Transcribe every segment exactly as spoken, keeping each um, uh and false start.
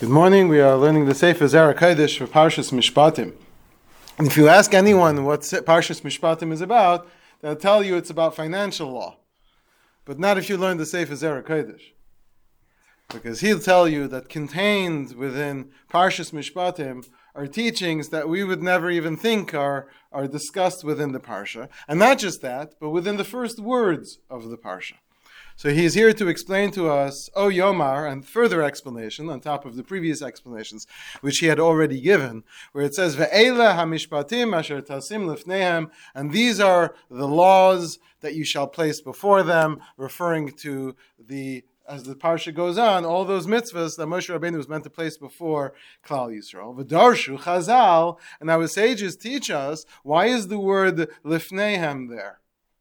Good morning. We are learning the Sefer Zera Kodesh for Parshas Mishpatim. And if you ask anyone what Parshas Mishpatim is about, they'll tell you it's about financial law. But not if you learn the Sefer Zera Kodesh. Because he'll tell you that contained within Parshas Mishpatim are teachings that we would never even think are, are discussed within the Parsha. And not just that, but within the first words of the Parsha. So he is here to explain to us, O Yomar, and further explanation on top of the previous explanations, which he had already given, where it says, Ve'ela hamishpatim asher tasim lifnehem, and these are the laws that you shall place before them, referring to the, as the parsha goes on, all those mitzvahs that Moshe Rabbeinu was meant to place before Klal Yisrael. V'darshu chazal, and our sages teach us, why is the word lifnehem there?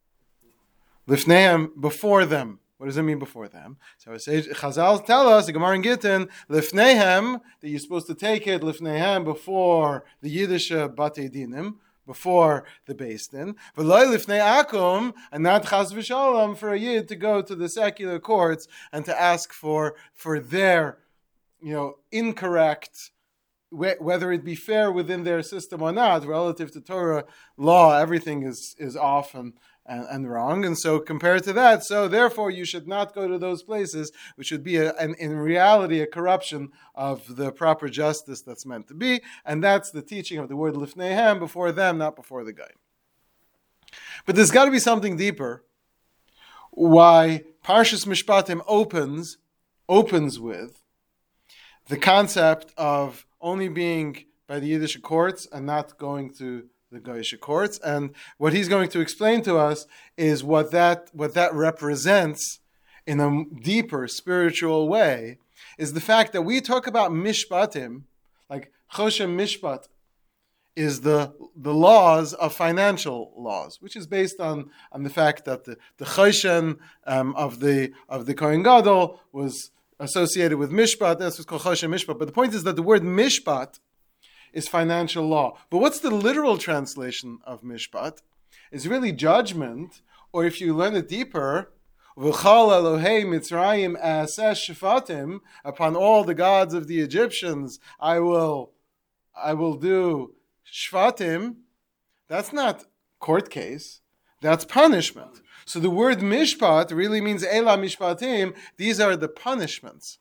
Lifnehem, before them. What does it mean before them? So it says, Chazal tell us, the Gemara in Gittin, Lifnehem, that you're supposed to take it, Lifnehem, before the Yiddish Batei Dinim, before the Beis Din, V'loi Lifnei Akum, and not Chaz V'Shalom, for a Yid to go to the secular courts and to ask for, for their, you know, incorrect, whether it be fair within their system or not, relative to Torah law, everything is, is off and And, and wrong, and so compared to that, so therefore you should not go to those places, which would be a, an, in reality a corruption of the proper justice that's meant to be, and that's the teaching of the word lifneihem, before them, not before the guy. But there's got to be something deeper. Why Parshas Mishpatim opens opens with the concept of only being by the Yiddish courts and not going to the Goyish courts, and what he's going to explain to us is what that what that represents in a deeper spiritual way is the fact that we talk about mishpatim, like choshem mishpat is the the laws of financial laws, which is based on, on the fact that the the choshen um, of the of the Kohen Gadol was associated with mishpat. That's what's called choshem mishpat. But the point is that the word mishpat is financial law. But what's the literal translation of mishpat? It's really judgment, or if you learn it deeper, V'chal Elohei Mitzrayim aseh shvatim, upon all the gods of the Egyptians, I will, I will do shvatim. That's not court case. That's punishment. So the word mishpat really means Ela mishpatim. These are the punishments.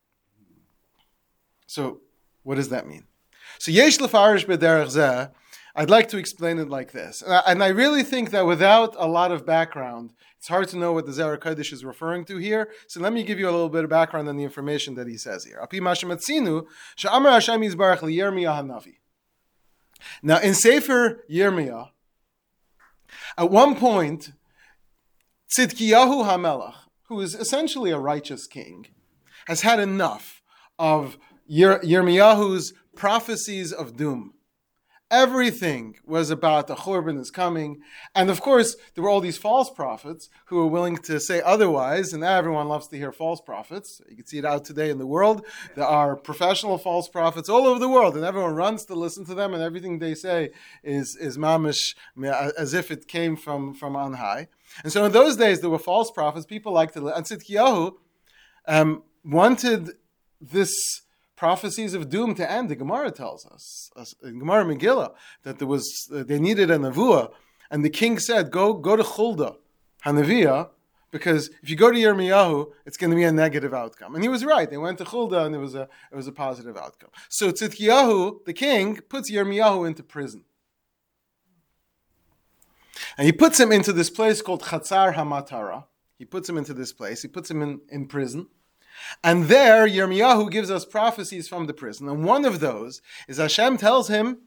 So what does that mean? So yesh lefarish b'derech zeh, I'd like to explain it like this. And I, and I really think that without a lot of background, it's hard to know what the Zera Kodesh is referring to here. So let me give you a little bit of background on the information that he says here. Api mashem etzinu, she'amar Hashem yizbarach liYirmiyah hanavi. Now in Sefer Yirmiyah, at one point, Tzidkiyahu HaMelech, who is essentially a righteous king, has had enough of Yir- Yirmiyahu's prophecies of doom. Everything was about the Churban is coming. And of course, there were all these false prophets who were willing to say otherwise, and everyone loves to hear false prophets. You can see it out today in the world. There are professional false prophets all over the world, and everyone runs to listen to them, and everything they say is, is mamish, as if it came from, from on high. And so in those days, there were false prophets. People liked to listen. And Tzidkiyahu um, wanted this prophecies of doom to end. The Gemara tells us, in Gemara Megillah, that there was uh, they needed a nevuah, and the king said, "Go, go to Chulda, Hanaviyah, because if you go to Yirmiyahu, it's going to be a negative outcome." And he was right. They went to Chulda, and it was a it was a positive outcome. So Tzidkiyahu, the king, puts Yirmiyahu into prison, and he puts him into this place called Chatzar Hamatara. He puts him into this place. He puts him in, in prison. And there, Yirmiyahu gives us prophecies from the prison. And one of those is Hashem tells him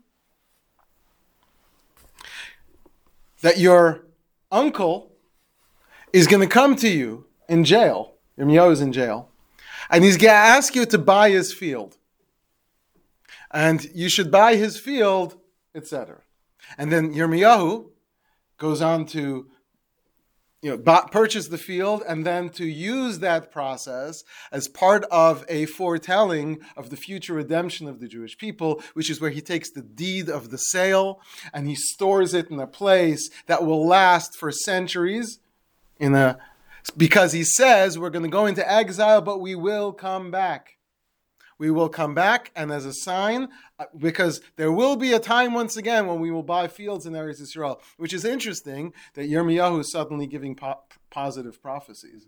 that your uncle is going to come to you in jail. Yirmiyahu is in jail. And he's going to ask you to buy his field. And you should buy his field, et cetera. And then Yirmiyahu goes on to You know, purchase the field, and then to use that process as part of a foretelling of the future redemption of the Jewish people, which is where he takes the deed of the sale and he stores it in a place that will last for centuries, in a because he says we're going to go into exile, but we will come back. we will come back, and as a sign, uh, because there will be a time once again when we will buy fields in Eretz Yisrael, which is interesting that Yirmiyahu is suddenly giving po- positive prophecies.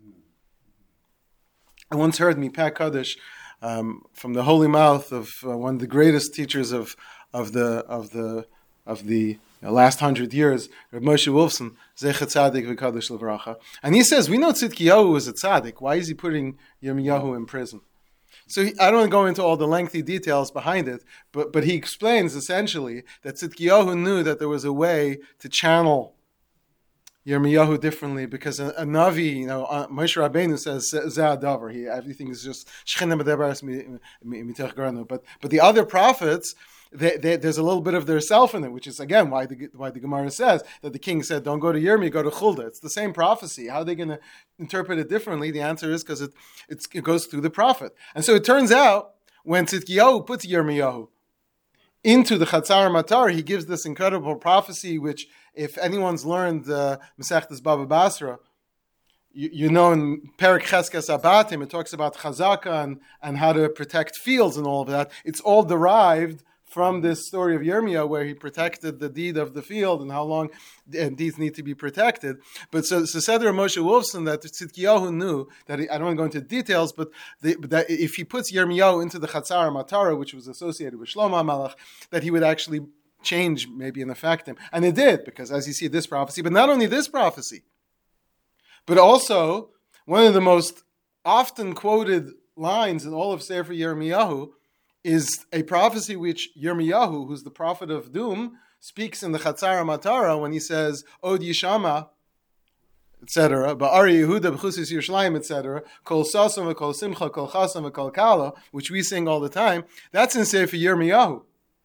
I once heard Mipeh Kaddish um, from the holy mouth of uh, one of the greatest teachers of of the of the of the you know, last hundred years, Reb Moshe Wolfson, Zecher Tzadik V'Kadosh L'Vracha, and he says, we know Tzidkiyahu was a tzaddik. Why is he putting Yirmiyahu in prison? So he, I don't want to go into all the lengthy details behind it, but but he explains essentially that Tzidkiyahu knew that there was a way to channel Yirmiyahu differently, because a, a Navi, you know, uh, Moshe Rabbeinu says Zeh Adavar. He everything is just Shechina Medebaras Mitech Garanu. But but the other prophets, They, they, there's a little bit of their self in it, which is again why the why the Gemara says that the king said, "Don't go to Yirmi, go to Chulda." It's the same prophecy. How are they going to interpret it differently? The answer is because it it's, it goes through the prophet. And so it turns out when Tzidkiyahu puts Yirmiyahu into the Chatzar Matar, he gives this incredible prophecy, which if anyone's learned uh, Masechtas Baba Basra, you, you know in Perek Cheskes Abatim it talks about Chazaka and, and how to protect fields and all of that. It's all derived from this story of Yirmiyah, where he protected the deed of the field and how long deeds need to be protected. But so, so said Moshe Wolfson that Tzidkiyahu knew that he, I don't want to go into details, but the, that if he puts Yirmiyahu into the Chatzar Matara, which was associated with Shlomo HaMelech, that he would actually change, maybe and affect him. And it did, because as you see this prophecy, but not only this prophecy, but also one of the most often quoted lines in all of Sefer Yirmiyahu is a prophecy which Yirmiyahu, who's the prophet of doom, speaks in the Chatzar Matara when he says, Od Yishama, et cetera, Ba'ari Yehuda, B'chusis Yerushalayim, et cetera, Kol Sasam, Kol Simcha, Kol Chasam, Kol Kala, which we sing all the time. That's in Sefer Yirmiyahu.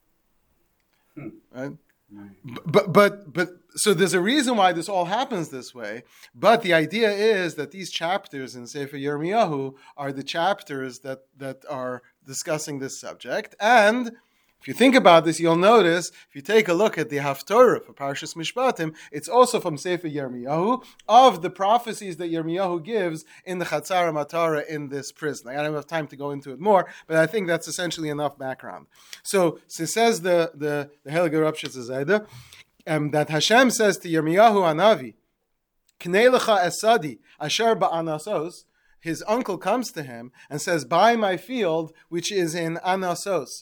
Hmm. Right? But, but, but, so there's a reason why this all happens this way, but the idea is that these chapters in Sefer Yirmiyahu are the chapters that, that are discussing this subject. And if you think about this, you'll notice, if you take a look at the Haftorah for Parshas Mishpatim, it's also from Sefer Yirmiyahu, of the prophecies that Yirmiyahu gives in the Chatzar Matara in this prison. I don't have time to go into it more, but I think that's essentially enough background. So, so says the, the, the Heilige Rav Shitza um, that Hashem says to Yirmiyahu Anavi, Knei lecha esadi asher ba'anasos, his uncle comes to him and says, buy my field, which is in Anasos.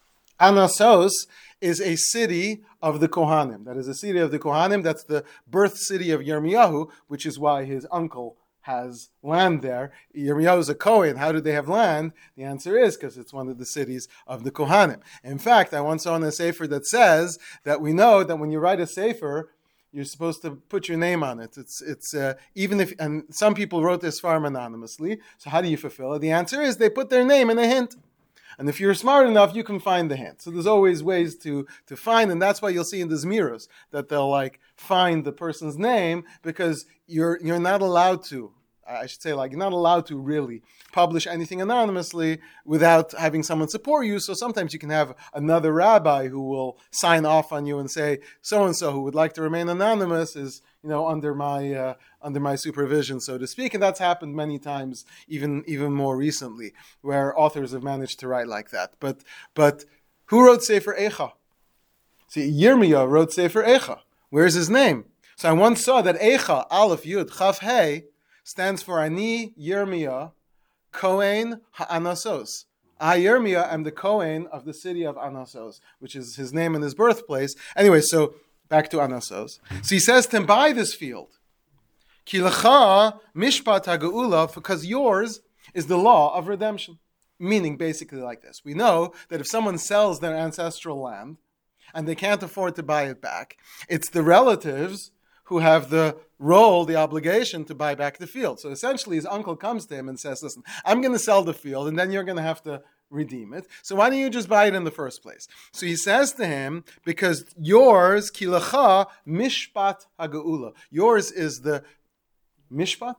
Anasos is a city of the Kohanim. That is a city of the Kohanim. That's the birth city of Yirmiyahu, which is why his uncle has land there. Yirmiyahu is a Kohen. How do they have land? The answer is because it's one of the cities of the Kohanim. In fact, I once saw in a sefer that says that we know that when you write a sefer, you're supposed to put your name on it. It's it's uh, even if, and some people wrote this farm anonymously. So how do you fulfill it? The answer is they put their name in a hint. And if you're smart enough, you can find the hint. So there's always ways to, to find, and that's why you'll see in the Zmiros that they'll like find the person's name, because you're you're not allowed to. I should say, like, you're not allowed to really publish anything anonymously without having someone support you. So sometimes you can have another rabbi who will sign off on you and say, so-and-so who would like to remain anonymous is, you know, under my uh, under my supervision, so to speak. And that's happened many times, even even more recently, where authors have managed to write like that. But but who wrote Sefer Eicha? See, Yirmiyah wrote Sefer Eicha. Where's his name? So I once saw that Eicha, Aleph, Yud, Chaf, Hey, stands for Ani Yirmiyah, Kohen HaAnasos. I, Yirmiyah, am the Kohen of the city of Anasos, which is his name and his birthplace. Anyway, so back to Anasos. So he says to him, buy this field. Ki lecha mishpat ha'geula, because yours is the law of redemption. Meaning basically like this. We know that if someone sells their ancestral land and they can't afford to buy it back, it's the relatives who have the role, the obligation to buy back the field. So essentially his uncle comes to him and says, listen, I'm going to sell the field and then you're going to have to redeem it. So why don't you just buy it in the first place? So he says to him, because yours, kilacha mishpat ha'geula. Yours is the mishpat?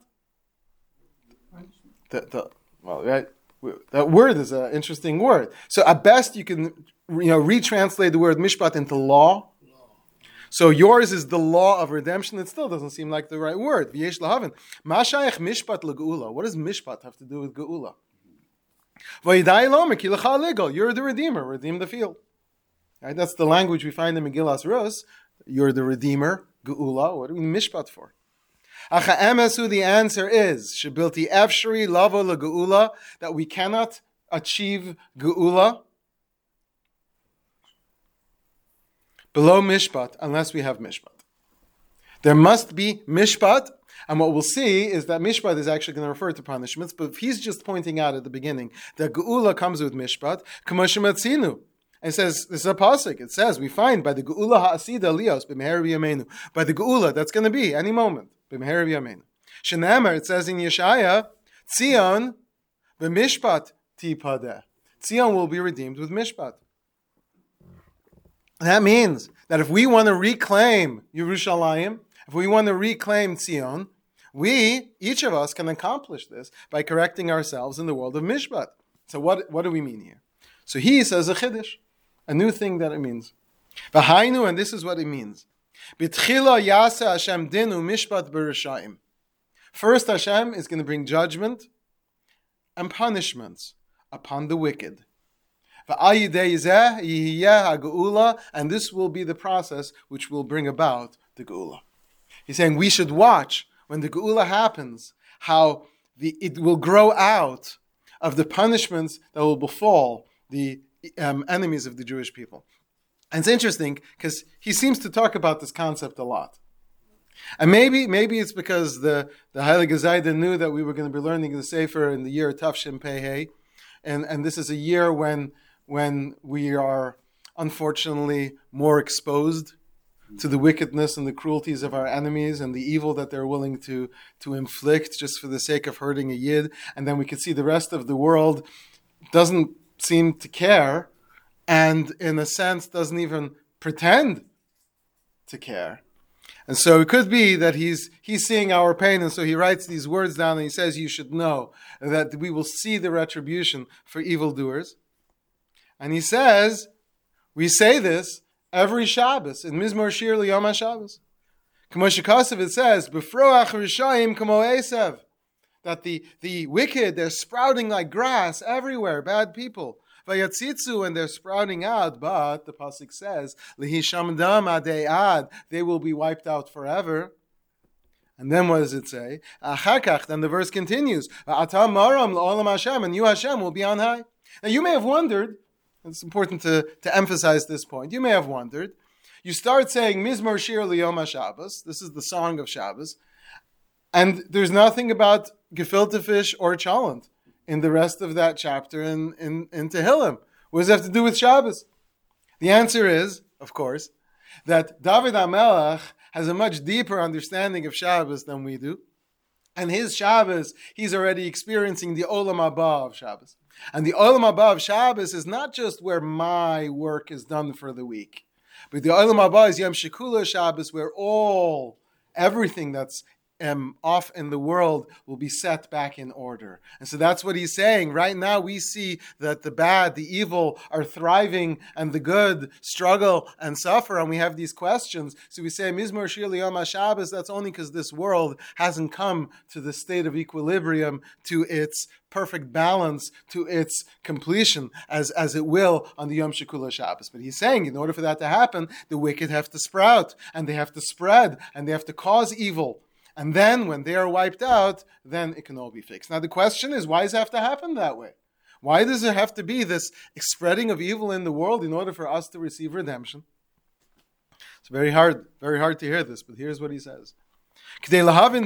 The, the, well, right? That word is an interesting word. So at best you can, you know, retranslate the word mishpat into law. So yours is the law of redemption. It still doesn't seem like the right word. V'yesh lahavin. Ma shayach mishpat legeula. What does mishpat have to do with geula? You're the Redeemer. Redeem the field. Right? That's the language we find in Megillas Rus. You're the Redeemer. Geula. What do we mishpat for? Acha emesu, the answer is shebilti efshri lavo legeula, that we cannot achieve geula below mishpat unless we have mishpat. There must be mishpat, and what we'll see is that mishpat is actually going to refer to punishments, but if he's just pointing out at the beginning that geula comes with mishpat, k'moshe it says, this is a pasuk, it says, we find by the geula ha'asida lios b'meher v'yameinu, by the geula, that's going to be any moment, b'meher v'yameinu. Shenemar, it says in Yeshaya, Tzion b'mishpat tipadeh. Tzion will be redeemed with mishpat. That means that if we want to reclaim Yerushalayim, if we want to reclaim Tzion, we, each of us, can accomplish this by correcting ourselves in the world of mishpat. So what, what do we mean here? So he says a chiddush, a new thing that it means. V'hainu, and this is what it means. B'tchila yaseh Hashem dinu mishpat b'rishayim. First, Hashem is going to bring judgment and punishments upon the wicked. And this will be the process which will bring about the geula. He's saying we should watch when the geula happens, how the, it will grow out of the punishments that will befall the um, enemies of the Jewish people. And it's interesting because he seems to talk about this concept a lot. And maybe maybe it's because the, the Heilige Zayda knew that we were going to be learning the Sefer in the year Tafshin Pei, and and this is a year when when we are unfortunately more exposed to the wickedness and the cruelties of our enemies and the evil that they're willing to, to inflict just for the sake of hurting a Yid. And then we can see the rest of the world doesn't seem to care and in a sense doesn't even pretend to care. And so it could be that he's he's seeing our pain, and so he writes these words down and he says, you should know that we will see the retribution for evildoers. And he says, we say this every Shabbos in Mizmor Shir L'Yom HaShabbos. K'mo shekasav, it says, B'froach Rishayim k'mo Esav, that the, the wicked, they're sprouting like grass everywhere, bad people. Vayatzitzu, and they're sprouting out, but the pasuk says, L'hisham dam adei ad, they will be wiped out forever. And then what does it say? Achakach, then the verse continues, Atam maram l'olam Hashem, and you Hashem will be on high. Now you may have wondered, it's important to, to emphasize this point. You may have wondered. You start saying Mizmor Shir L'Yom HaShabbos. This is the song of Shabbos. And there's nothing about gefilte fish or cholent in the rest of that chapter in, in, in Tehillim. What does it have to do with Shabbos? The answer is, of course, that David HaMelech has a much deeper understanding of Shabbos than we do. And his Shabbos, he's already experiencing the Olam Haba of Shabbos. And the Olam Haba of Shabbos is not just where my work is done for the week, but the Olam Haba is Yom Shekula Shabbos, where all, everything that's um, off in the world will be set back in order. And so that's what he's saying. Right now we see that the bad, the evil are thriving and the good struggle and suffer, and we have these questions. So we say, Mizmor Shir L'Yom HaShabbos, that's only because this world hasn't come to the state of equilibrium, to its perfect balance, to its completion, as, as it will on the Yom Shekula Shabbos. But he's saying, in order for that to happen, the wicked have to sprout, and they have to spread, and they have to cause evil. And then, when they are wiped out, then it can all be fixed. Now, the question is, why does it have to happen that way? Why does it have to be this spreading of evil in the world in order for us to receive redemption? It's very hard, very hard to hear this, but here's what he says. So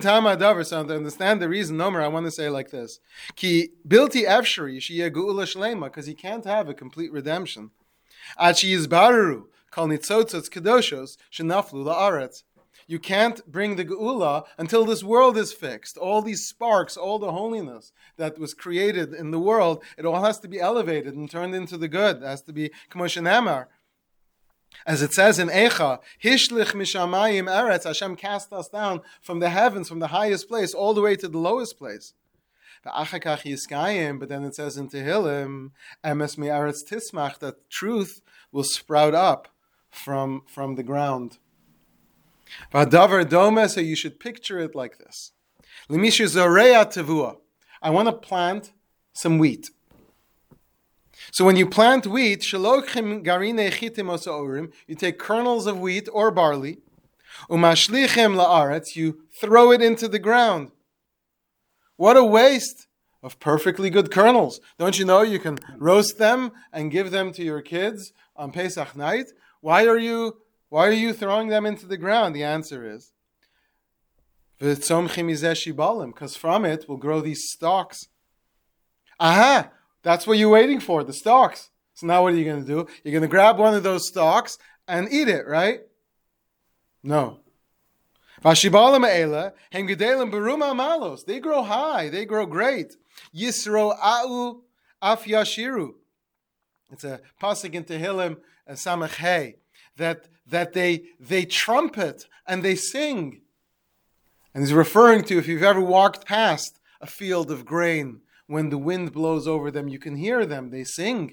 to understand the reason, Nomer, I want to say it like this. Ki bilti efshari sheyeh geula shlema, because he can't have a complete redemption. Ad sheyizbareru kol nitzotzos kedoshos shenaflu la'aretz. You can't bring the geula until this world is fixed. All these sparks, all the holiness that was created in the world, it all has to be elevated and turned into the good. It has to be k'mo shenemar. As it says in Eicha, Hishlich mishamayim eretz, Hashem cast us down from the heavens, from the highest place, all the way to the lowest place. But then it says in Tehillim, Emes mi'aretz tismach, that truth will sprout up from, from the ground. V'adavar dome, so you should picture it like this. L'mishu zoreya tevua. I want to plant some wheat. So when you plant wheat, shalokchim garine chitim osaorim, you take kernels of wheat or barley, umashlichem la'aretz, you throw it into the ground. What a waste of perfectly good kernels. Don't you know you can roast them and give them to your kids on Pesach night? Why are you why are you throwing them into the ground? The answer is because from it will grow these stalks. Aha! That's what you're waiting for, the stalks. So now what are you going to do? You're going to grab one of those stalks and eat it, right? No. They grow high. They grow great. Yisro a'u af yashiru. It's a pasuk in Tehillim, Samach Hey, that that they they trumpet and they sing. And he's referring to, if you've ever walked past a field of grain, when the wind blows over them, you can hear them. They sing.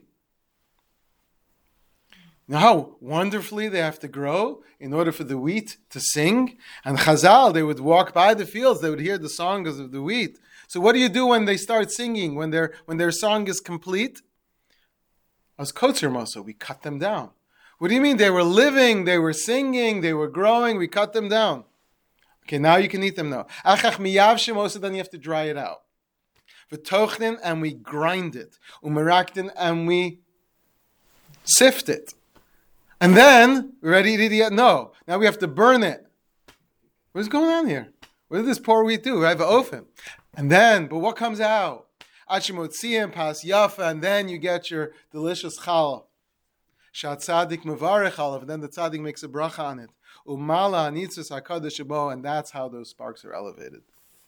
Now, how wonderfully they have to grow in order for the wheat to sing. And Chazal, they would walk by the fields, they would hear the songs of the wheat. So what do you do when they start singing, when their when their song is complete? As kotzer moso, we cut them down. What do you mean? They were living, they were singing, they were growing, we cut them down. Okay, now you can eat them now. Achach miyavshim also, then you have to dry it out. V'tochnin, and we grind it. Umeraktin, and we sift it. And then, we're ready to eat it? No. Now we have to burn it. What's going on here? What did this poor wheat do? I have an ofen. And then, but what comes out? Achimotziim, pas yafa, and then you get your delicious challah. Shat tzadik mevarech challah, and then the tzadik makes a bracha on it. Umala anitzus hakadosh bo, and that's how those sparks are elevated.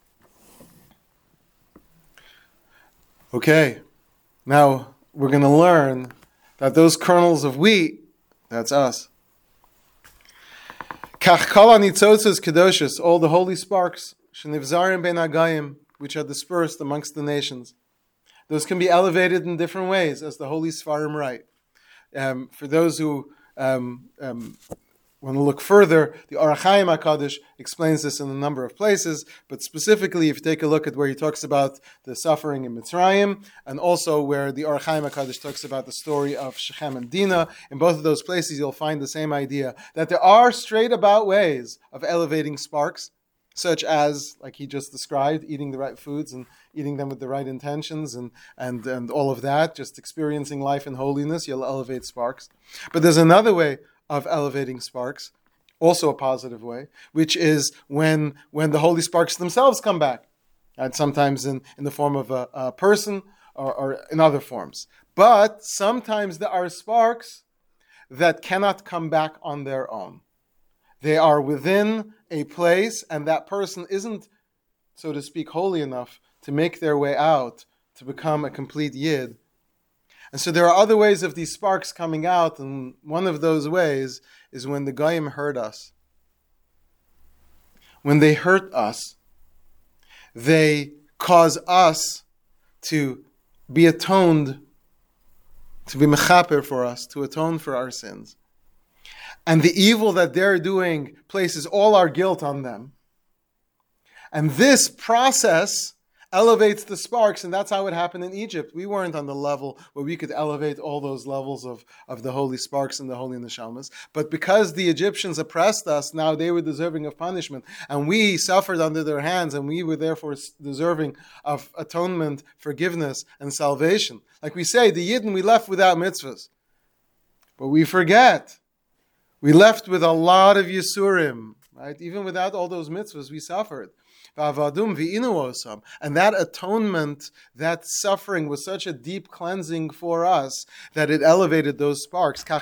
Okay, now we're going to learn that those kernels of wheat, that's us. Kach kol hanitzotzos kedoshos, all the holy sparks, shenivzarim ben agayim, which are dispersed amongst the nations. Those can be elevated in different ways, as the holy Sfarim write. Um, for those who um, um, want to look further, the Orach Chaim HaKadosh explains this in a number of places, but specifically if you take a look at where he talks about the suffering in Mitzrayim, and also where the Orach Chaim HaKadosh talks about the story of Shechem and Dinah, in both of those places you'll find the same idea, that there are straight about ways of elevating sparks, such as, like he just described, eating the right foods and eating them with the right intentions and, and, and all of that, just experiencing life in holiness, you'll elevate sparks. But there's another way of elevating sparks, also a positive way, which is when when the holy sparks themselves come back, and sometimes in, in the form of a, a person or, or in other forms. But sometimes there are sparks that cannot come back on their own. They are within a place, and that person isn't, so to speak, holy enough to make their way out to become a complete yid. And so there are other ways of these sparks coming out, and one of those ways is when the Goyim hurt us. When they hurt us, they cause us to be atoned, to be mechaper for us, to atone for our sins. And the evil that they're doing places all our guilt on them. And this process elevates the sparks, and that's how it happened in Egypt. We weren't on the level where we could elevate all those levels of, of the holy sparks and the holy neshamas. But because the Egyptians oppressed us, now they were deserving of punishment. And we suffered under their hands, and we were therefore deserving of atonement, forgiveness, and salvation. Like we say, the Yidden, we left without mitzvahs. But we forget. We left with a lot of Yisurim, right? Even without all those mitzvahs, we suffered. And that atonement, that suffering was such a deep cleansing for us that it elevated those sparks. So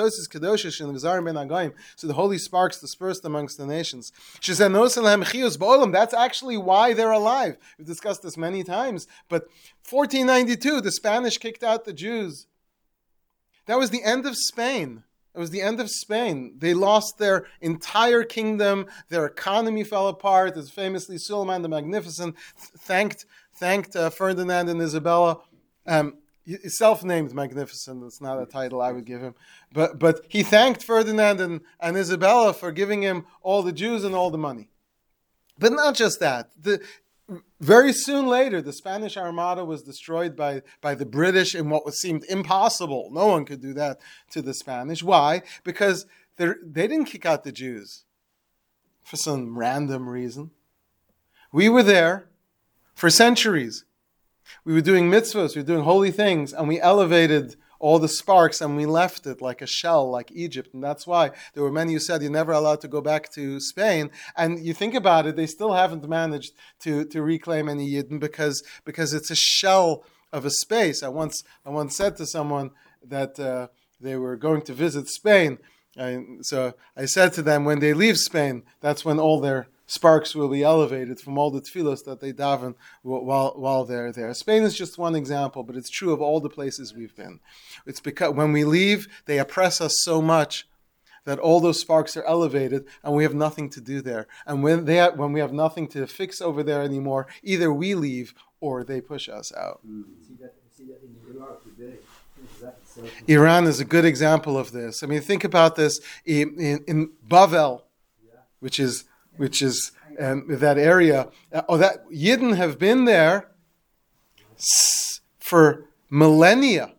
the holy sparks dispersed amongst the nations. That's actually why they're alive. We've discussed this many times. But fourteen ninety-two, the Spanish kicked out the Jews. That was the end of Spain. It was the end of Spain. They lost their entire kingdom. Their economy fell apart. As famously, Suleiman the Magnificent thanked thanked uh, Ferdinand and Isabella. Um, he's self-named Magnificent. It's not a title I would give him. But but he thanked Ferdinand and, and Isabella for giving him all the Jews and all the money. But not just that. The very soon later, the Spanish Armada was destroyed by, by the British in what was seemed impossible. No one could do that to the Spanish. Why? Because they didn't kick out the Jews for some random reason. We were there for centuries. We were doing mitzvahs, we were doing holy things, and we elevated all the sparks and we left it like a shell, like Egypt. And that's why there were many who said you're never allowed to go back to Spain. And you think about it, they still haven't managed to, to reclaim any Yidden because, because it's a shell of a space. I once, I once said to someone that uh, they were going to visit Spain. And so I said to them, when they leave Spain, that's when all their sparks will be elevated from all the tefillos that they daven while while they're there. Spain is just one example, but it's true of all the places we've been. It's because when we leave, they oppress us so much that all those sparks are elevated, and we have nothing to do there. And when they have, when we have nothing to fix over there anymore, either we leave or they push us out. Mm. See that, see that in Iraq today. Iran is a good example of this. I mean, think about this in, in, in Bavel, which is which is um, that area. Uh, oh, that Yidden have been there s- for millennia.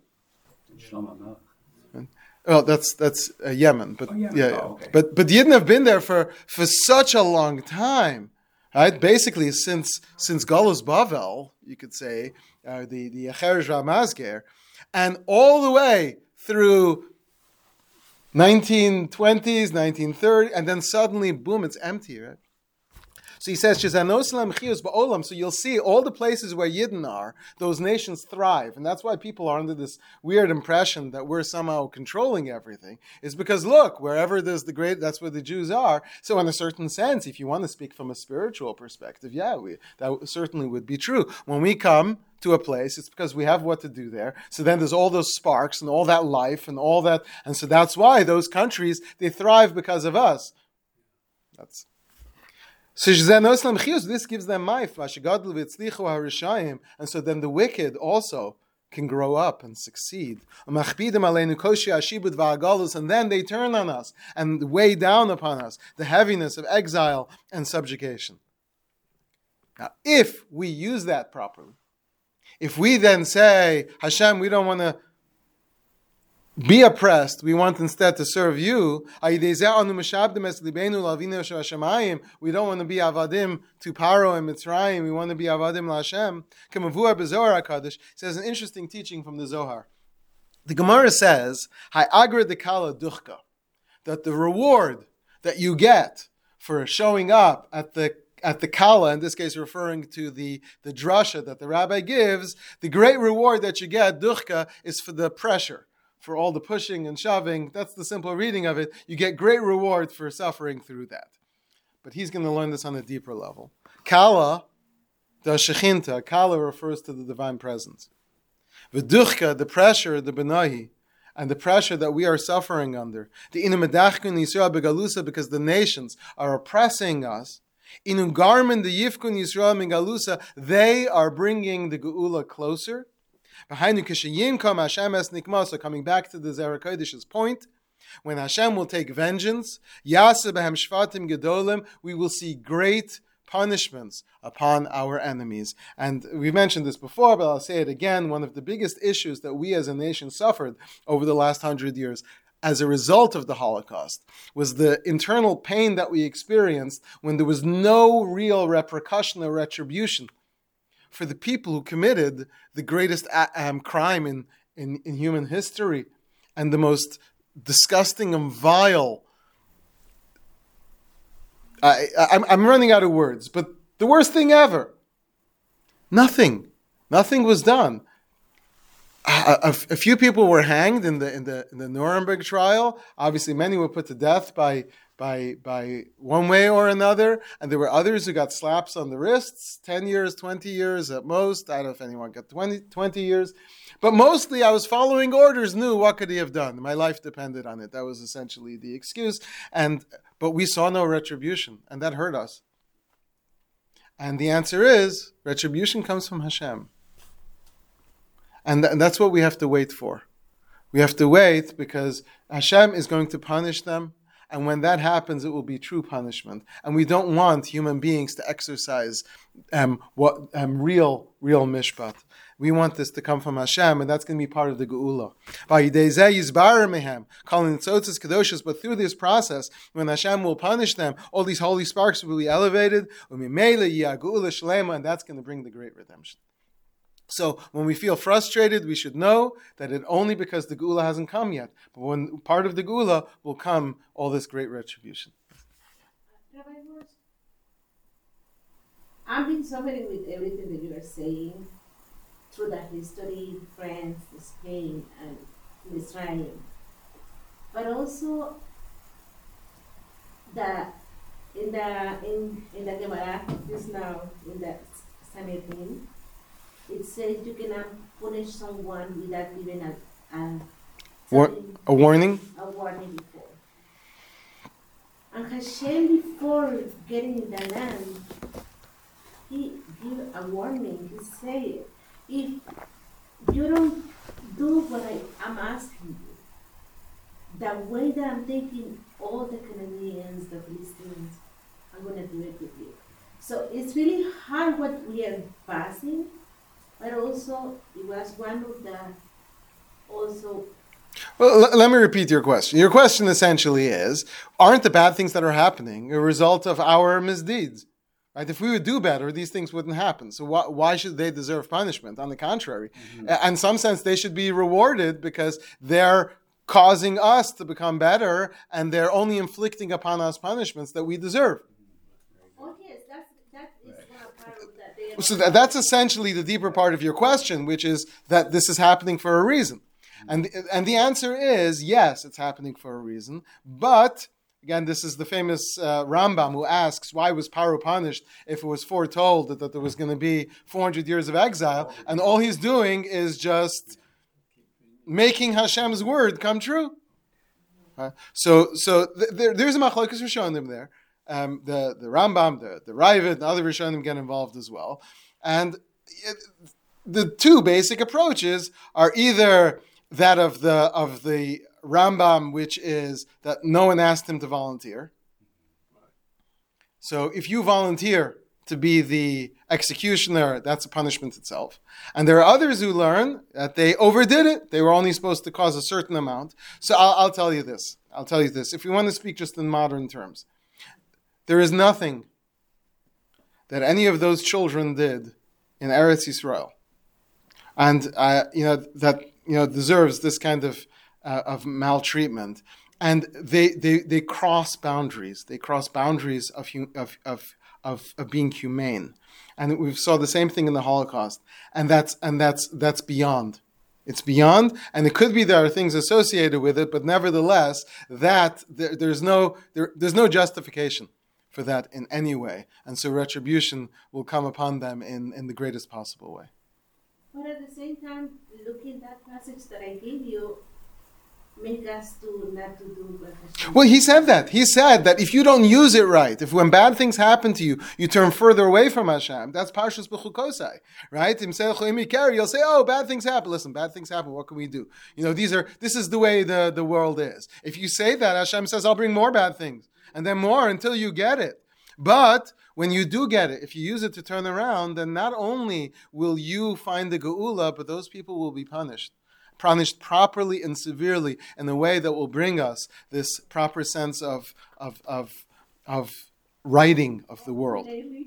Oh, that's that's uh, Yemen, but oh, yeah, yeah, oh, okay. but but Yidden have been there for, for such a long time, right? Basically, since since Galus Bavel, you could say, uh, the the Acheres Ramazger, and all the way through nineteen twenties, nineteen thirty, and then suddenly, boom, it's empty, right? So he says, so you'll see all the places where Yidden are, those nations thrive. And that's why people are under this weird impression that we're somehow controlling everything. It's because, look, wherever there's the great, that's where the Jews are. So in a certain sense, if you want to speak from a spiritual perspective, yeah, we, that certainly would be true. When we come to a place, it's because we have what to do there. So then there's all those sparks and all that life and all that. And so that's why those countries, they thrive because of us. That's... So this gives them life. And so then the wicked also can grow up and succeed. And then they turn on us and weigh down upon us the heaviness of exile and subjugation. Now, if we use that properly, if we then say, Hashem, we don't want to be oppressed, we want instead to serve you. We don't want to be avadim to Paro and Mitzrayim. We want to be avadim LaHashem. It says an interesting teaching from the Zohar. The Gemara says, that the reward that you get for showing up at the at the Kala, in this case referring to the, the drasha that the rabbi gives, the great reward that you get, duchka, is for the pressure, for all the pushing and shoving. That's the simple reading of it. You get great reward for suffering through that. But he's going to learn this on a deeper level. Kala, the shechinta, Kala refers to the divine presence. V'duchka, the pressure, the benahi, and the pressure that we are suffering under. The inamadachkun Yisrael begalusa, because the nations are oppressing us. Inun garmin the yifkun Yisrael megalusa, they are bringing the geula closer. So coming back to the Zerah Kodesh's point, when Hashem will take vengeance, we will see great punishments upon our enemies. And we've mentioned this before, but I'll say it again. One of the biggest issues that we as a nation suffered over the last hundred years as a result of the Holocaust was the internal pain that we experienced when there was no real repercussion or retribution for the people who committed the greatest um, crime in, in, in human history and the most disgusting and vile. I, I'm, I'm running out of words, but the worst thing ever. Nothing. Nothing was done. A, a, a few people were hanged in the in the in the Nuremberg trial. Obviously, many were put to death by by by one way or another, and there were others who got slaps on the wrists, ten years, twenty years at most. I don't know if anyone got twenty, twenty years, but mostly I was following orders. Knew what could he have done? My life depended on it. That was essentially the excuse. And but we saw no retribution, and that hurt us. And the answer is retribution comes from Hashem. And, th- and that's what we have to wait for. We have to wait because Hashem is going to punish them, And when that happens, it will be true punishment. And we don't want human beings to exercise um, what um, real, real mishpat. We want this to come from Hashem, and that's going to be part of the Geula. But through this process, when Hashem will punish them, all these holy sparks will be elevated, and that's going to bring the great redemption. So when we feel frustrated, we should know that it only because the Geula hasn't come yet. But when part of the Geula will come all this great retribution. Rabbi Mort, I'm being suffering with everything that you are saying through the history, France, Spain, and Israel. But also the in the in in the Gemara just now in the Sanhedrin, it says you cannot punish someone without giving a a, War- a warning. A warning before. And Hashem, before getting in the land, he gave a warning. He said, if you don't do what I am asking you, the way that I'm taking all the Canaanians, the Philistines, I'm going to do it with you. So it's really hard what we are passing, but also it was one of the also. Well, l- let me repeat your question. Your question essentially is, aren't the bad things that are happening a result of our misdeeds? Right? If we would do better, these things wouldn't happen. So why, why should they deserve punishment? On the contrary. Mm-hmm. Uh, in some sense, they should be rewarded because they're causing us to become better, and they're only inflicting upon us punishments that we deserve. Oh, yes, that's, that is one part of that. They So that, that's essentially the deeper part of your question, which is that this is happening for a reason. And, and the answer is, yes, it's happening for a reason. But, again, this is the famous uh, Rambam who asks, why was Paro punished if it was foretold that, that there was going to be four hundred years of exile? And all he's doing is just making Hashem's word come true. Uh, so so th- there, there's a machlokes Rishonim there. Um, the, the Rambam, the, the Ravid, and other Rishonim get involved as well. And it, the two basic approaches are either that of the of the Rambam, which is that no one asked him to volunteer. So if you volunteer to be the executioner, that's a punishment itself. And there are others who learn that they overdid it. They were only supposed to cause a certain amount. So I'll, I'll tell you this. I'll tell you this. If we want to speak just in modern terms, there is nothing that any of those children did in Eretz Yisrael, and uh, you know that you know deserves this kind of uh, of maltreatment. And they, they they cross boundaries. They cross boundaries of of of of, of being humane. And we saw the same thing in the Holocaust. And that's and that's that's beyond. It's beyond, and it could be there are things associated with it, but nevertheless, that there, there's no there, there's no justification for that in any way. And so retribution will come upon them in, in the greatest possible way. But at the same time, looking at that passage that I gave you, make us to not to do what Hashem. Well, he said that. He said that if you don't use it right, if when bad things happen to you, you turn further away from Hashem, that's Parshas B'chukosai, right? You'll say, oh, bad things happen. Listen, bad things happen. What can we do? You know, these are, this is the way the, the world is. If you say that, Hashem says, I'll bring more bad things. And then more until you get it. But when you do get it, if you use it to turn around, then not only will you find the Geula, but those people will be punished. Punished properly and severely in a way that will bring us this proper sense of of of of righting of the world.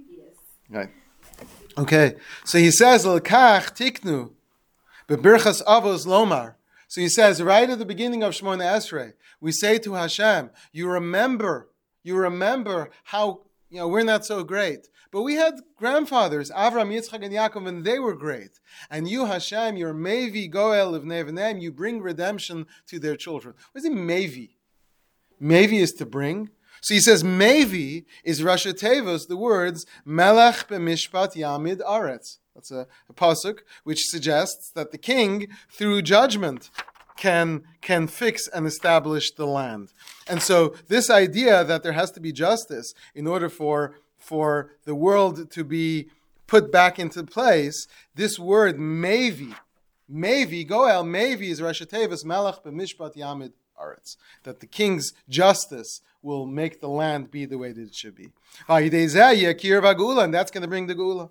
Right. Okay. So he says, "L'kach tiknu bebirchas avos lomar." So he says right at the beginning of Shemona Esrei, we say to Hashem, "You remember, you remember how you know we're not so great." But we had grandfathers, Avram, Yitzchak, and Yaakov, and they were great. And you, Hashem, you're Mevi Goel of Nevanem, you bring redemption to their children. What is it, Mevi? Mevi is to bring. So he says, Mevi is Rashi Tevos, the words, Melech b'mishpat yamid aretz. That's a, a pasuk which suggests that the king, through judgment, can can fix and establish the land. And so this idea that there has to be justice in order for for the world to be put back into place, this word, Mevi, Mevi, Goel, Mevi is Rashi Tevos, Melech b'mishpat Yamid Aretz. That the king's justice will make the land be the way that it should be. And that's going to bring the Geula.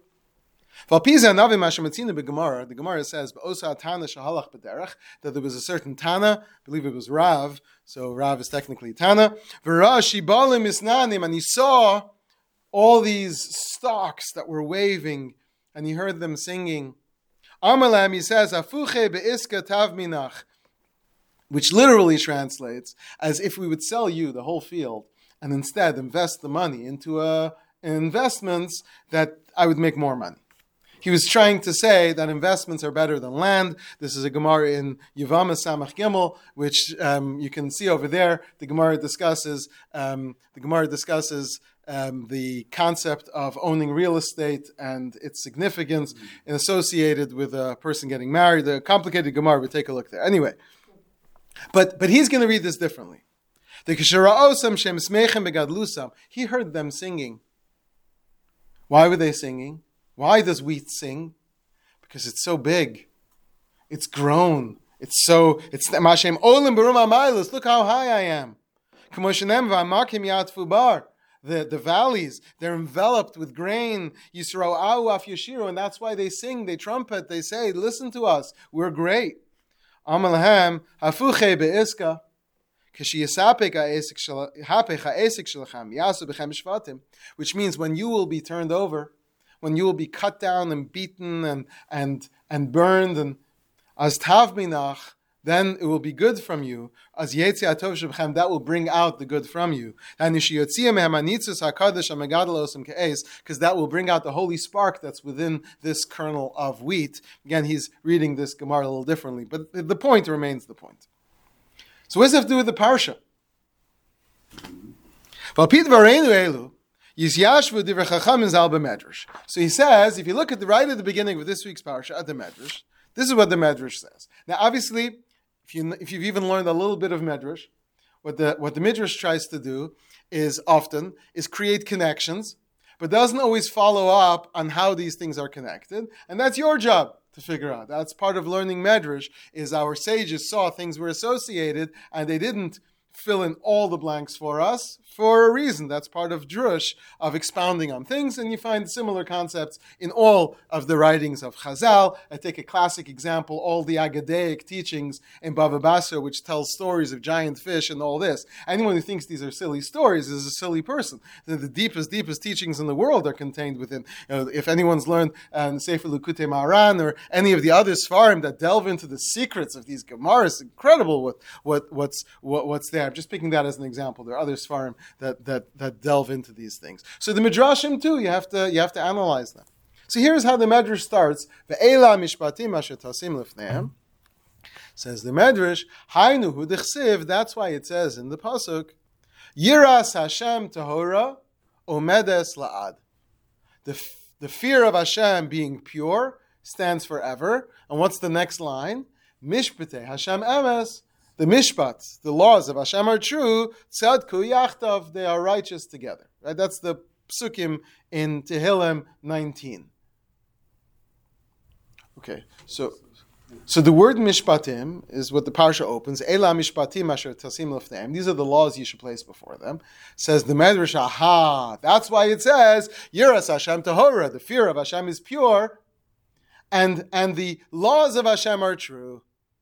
The Gemara says that there was a certain Tana, I believe it was Rav, so Rav is technically Tana, and he saw all these stalks that were waving, and he heard them singing. Amalam, he says, Afuche be'iska tav minach, which literally translates as if we would sell you the whole field and instead invest the money into uh, investments that I would make more money. He was trying to say that investments are better than land. This is a Gemara in Yevamah Samach Gimel, which um, you can see over there. The Gemara discusses um, the Gemara discusses um, the concept of owning real estate and its significance mm-hmm. associated with a person getting married. The complicated Gemara, but take a look there. Anyway, but but he's going to read this differently. The Kishara'osam Shem Smechem Begadlusam. He heard them singing. Why were they singing? Why does wheat sing? Because it's so big. It's grown. It's so, it's Mashem Olim Barum Amaylis. Look how high I am. Kamoshenem V'amakim Yatfu Bar. The, the valleys, they're enveloped with grain. Yisro Au Af Yeshiru, and that's why they sing, they trumpet, they say, listen to us, we're great. Amalahem Hafuche Be'iska. Which means when you will be turned over, when you will be cut down and beaten and and and burned, and as tav minach, then it will be good from you. As yetziat tov shebchem, that will bring out the good from you. And because that will bring out the holy spark that's within this kernel of wheat. Again, he's reading this Gemara a little differently, but the point remains the point. So what does it have to do with the parsha? So he says, if you look at the right at the beginning of this week's parsha, at the Medrash, this is what the Medrash says. Now, obviously, if you if you've even learned a little bit of Medrash, what the what the Midrash tries to do is often is create connections, but doesn't always follow up on how these things are connected, and that's your job to figure out. That's part of learning Medrash, is our sages saw things were associated, and they didn't fill in all the blanks for us for a reason. That's part of drush, of expounding on things, and you find similar concepts in all of the writings of Chazal. I take a classic example, all the Agadaic teachings in Bava Basra, which tells stories of giant fish and all this. Anyone who thinks these are silly stories is a silly person. The, the deepest, deepest teachings in the world are contained within. You know, if anyone's learned um, Sefer Likutei Maharan or any of the other Sfarim that delve into the secrets of these Gemaras, it's incredible what, what, what's, what, what's there. I'm just picking that as an example. There are other Sfarim that, that, that delve into these things. So the Midrashim too, you have to, you have to analyze them. So here's how the Medrash starts. Ve'ela mishpatim asher tasim lifnehem. Says the Medrash, Hainu hu dechsiv, that's why it says in the Pasuk, Yiras Hashem tahora omedes la'ad. The, the fear of Hashem being pure stands forever. And what's the next line? Mishpatei Hashem emes. The mishpat, the laws of Hashem are true. Tzadku yachtav, they are righteous together. Right? That's the psukim in Tehillim nineteen. Okay, so so the word mishpatim is what the parsha opens. Ela mishpatim asher tasim lefneim. These are the laws you should place before them. Says the Medrash, aha, that's why it says Yiras Hashem tahora. The fear of Hashem is pure, and and the laws of Hashem are true.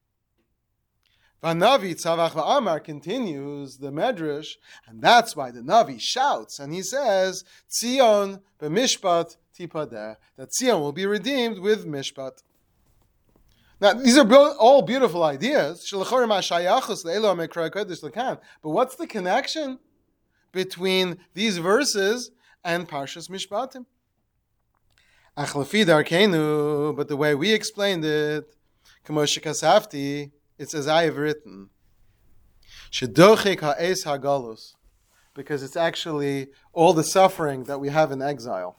Vanavi Tzavach Va'amar continues the Medrash, and that's why the Navi shouts, and he says, Tzion b'mishpat tipadeh, that Tzion will be redeemed with mishpat. Now, these are all beautiful ideas, but what's the connection between these verses and Parshas Mishpatim? Achlafi darkenu, but the way we explained it, K'moshe Kasafti, it's as I have written, Shedochik ha'es ha'galus, because it's actually all the suffering that we have in exile.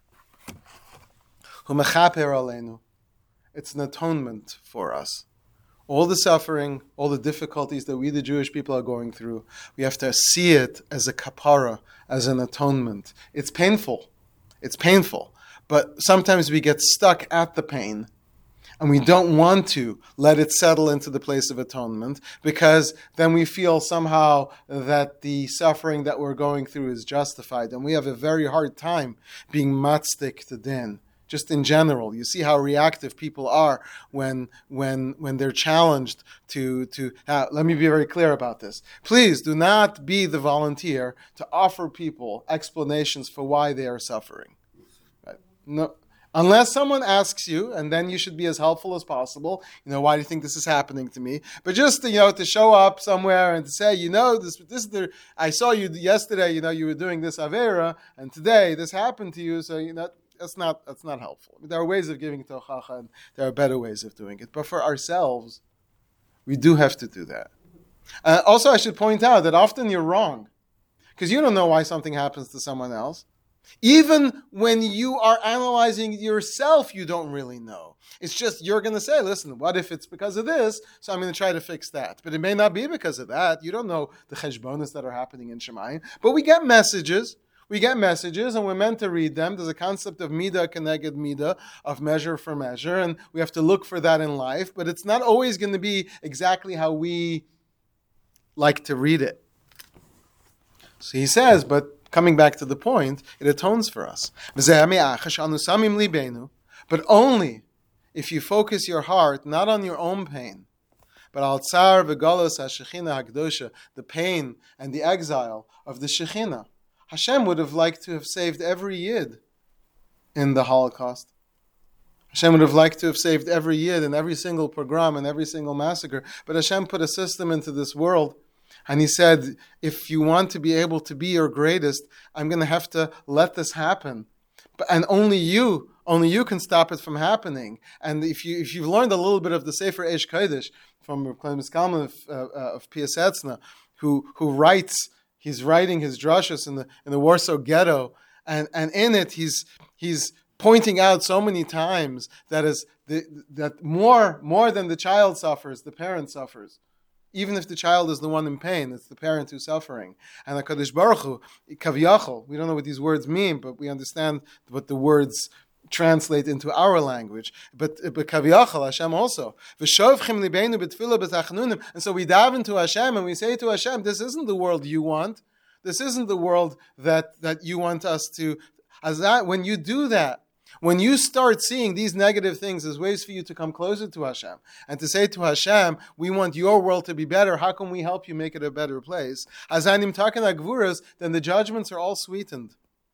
Humechaper aleinu, it's an atonement for us. All the suffering, all the difficulties that we, the Jewish people, are going through, we have to see it as a kapara, as an atonement. It's painful. It's painful. But sometimes we get stuck at the pain. And we don't want to let it settle into the place of atonement, because then we feel somehow that the suffering that we're going through is justified. And we have a very hard time being matzdik to din. Just in general, you see how reactive people are when when when they're challenged to to. Uh, let me be very clear about this. Please do not be the volunteer to offer people explanations for why they are suffering. Right? No, unless someone asks you, and then you should be as helpful as possible. You know, why do you think this is happening to me? But just to, you know, to show up somewhere and to say, you know, this this is the. I saw you yesterday. You know, you were doing this avera, and today this happened to you. So you know. That's not that's not helpful. There are ways of giving tochacha, and there are better ways of doing it. But for ourselves, we do have to do that. Uh, also, I should point out that often you're wrong, because you don't know why something happens to someone else. Even when you are analyzing yourself, you don't really know. It's just you're going to say, listen, what if it's because of this? So I'm going to try to fix that. But it may not be because of that. You don't know the cheshbonos that are happening in Shemayim. But we get messages. We get messages, and we're meant to read them. There's a concept of midah keneged midah, of measure for measure, and we have to look for that in life. But it's not always going to be exactly how we like to read it. So he says, but coming back to the point, it atones for us. But only if you focus your heart not on your own pain, but al tsar v'galus hashechina hakdosha, the pain and the exile of the Shekhinah. Hashem would have liked to have saved every Yid in the Holocaust. Hashem would have liked to have saved every Yid in every single pogrom and every single massacre. But Hashem put a system into this world, and He said, if you want to be able to be your greatest, I'm going to have to let this happen. But, and only you, only you can stop it from happening. And if, you, if you've learned a little bit of the Sefer Eish Kodesh from Reb Klein Miskalman of, uh, of Piasetzna, who, who writes, he's writing his drashos in the in the Warsaw Ghetto, and, and in it he's he's pointing out so many times that is the, that more more than the child suffers, the parent suffers. Even if the child is the one in pain, it's the parent who's suffering. And HaKadosh Baruch Hu, kaviyachol, we don't know what these words mean, but we understand what the words translate into our language. But but kaviyachol, Hashem also. V'shovchim libeinu b'tfilah b'tachnunim. And so we dive into Hashem and we say to Hashem, this isn't the world you want. This isn't the world that, that you want us to. As that, when you do that, when you start seeing these negative things as ways for you to come closer to Hashem and to say to Hashem, we want your world to be better, how can we help you make it a better place? As anim taken agvuras, then the judgments are all sweetened.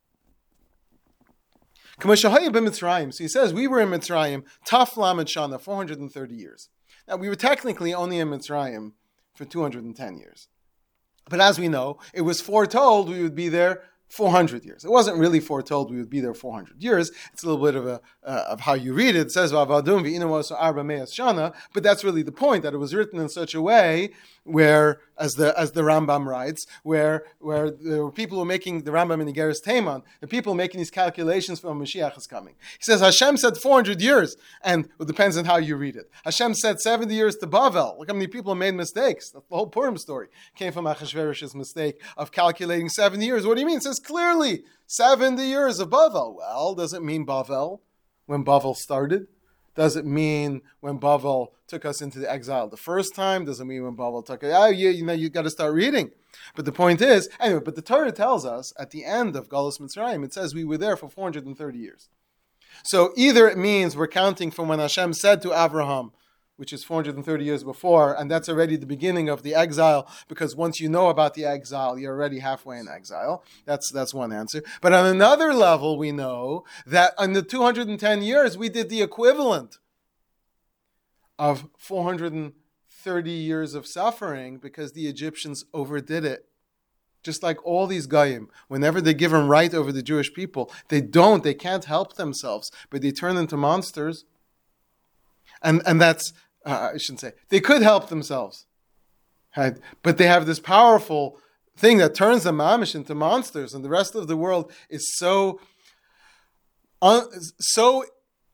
So he says, we were in Mitzrayim, Taf Lamed Shana, four hundred thirty years. Now, we were technically only in Mitzrayim for two hundred ten years. But as we know, it was foretold we would be there four hundred years. It wasn't really foretold we would be there four hundred years. It's a little bit of a uh, of how you read it. It says, V'avadum v'inamosu arba me'as shana, but that's really the point, that it was written in such a way where, as the as the Rambam writes, where where there were people who were making, the Rambam in Igeres Teiman, the people making these calculations for when Mashiach is coming. He says, Hashem said four hundred years, and it depends on how you read it. Hashem said seventy years to Bavel. Look how many people made mistakes. That's the whole Purim story. Came from Achashverosh's mistake of calculating seventy years. What do you mean? It says clearly seventy years of Bavel. Well, does it mean Bavel when Bavel started? Does it mean when Bavel took us into the exile the first time? Does it mean when Bavel took it? Oh, yeah, you know, you got to start reading. But the point is, anyway, but the Torah tells us at the end of Galus Mitzrayim, it says we were there for four hundred thirty years. So either it means we're counting from when Hashem said to Avraham, which is four hundred thirty years before, and that's already the beginning of the exile, because once you know about the exile, you're already halfway in exile. That's that's one answer. But on another level, we know that in the two hundred ten years, we did the equivalent of four hundred thirty years of suffering, because the Egyptians overdid it. Just like all these Goyim, whenever they give them right over the Jewish people, they don't, they can't help themselves, but they turn into monsters. And and that's, uh, I shouldn't say, they could help themselves, right? But they have this powerful thing that turns them mamish into monsters, and the rest of the world is so, un, so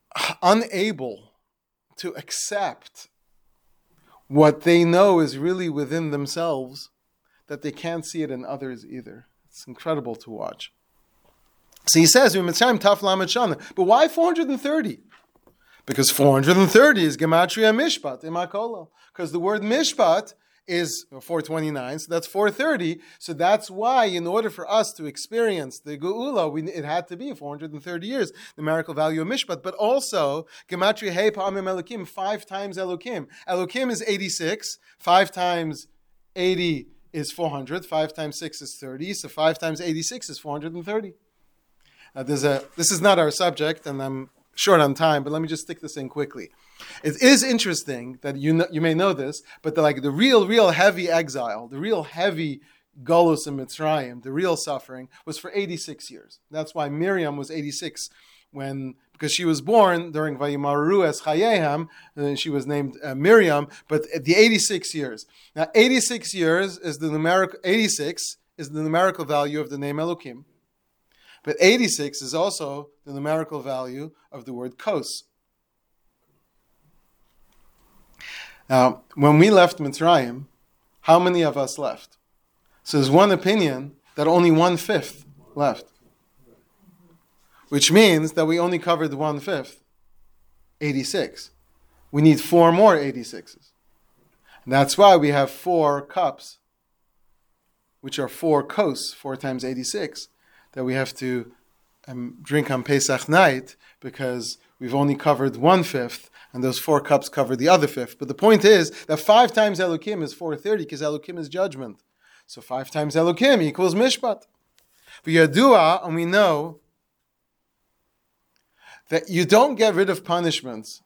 unable to accept what they know is really within themselves, that they can't see it in others either. It's incredible to watch. So he says, but why four hundred thirty? Because four hundred thirty is Gematria Mishpat, Imakola. Because the word Mishpat is four twenty-nine, so that's four thirty. So that's why, in order for us to experience the Geula, we, it had to be four hundred thirty years, the numerical value of Mishpat. But also, Gematria Hey Pa'amim Elokim, five times Elokim. Elokim is eighty-six, five times eighty is four hundred, five times six is thirty, so five times eighty-six is four hundred thirty. Now, there's a, this is not our subject, and I'm short on time, but let me just stick this in quickly. It is interesting that you know, you may know this, but the, like the real, real heavy exile, the real heavy Golus in Mitzrayim, the real suffering, was for eighty-six years. That's why Miriam was eighty-six when, because she was born during Vayimaru es Chayehem, and she was named uh, Miriam, but at the eighty-six years. Now, eighty-six years is the numerical, eighty-six is the numerical value of the name Elokim. But eighty-six is also the numerical value of the word kos. Now, when we left Mitzrayim, how many of us left? So there's one opinion that only one-fifth left. Which means that we only covered one-fifth, eighty-six. We need four more eighty-sixes. And that's why we have four cups, which are four kos, four times eighty-six, that we have to um, drink on Pesach night, because we've only covered one-fifth, and those four cups cover the other fifth. But the point is that five times Elokim is four thirty, because Elokim is judgment. So five times Elokim equals Mishpat. But Yadua, and we know that you don't get rid of punishments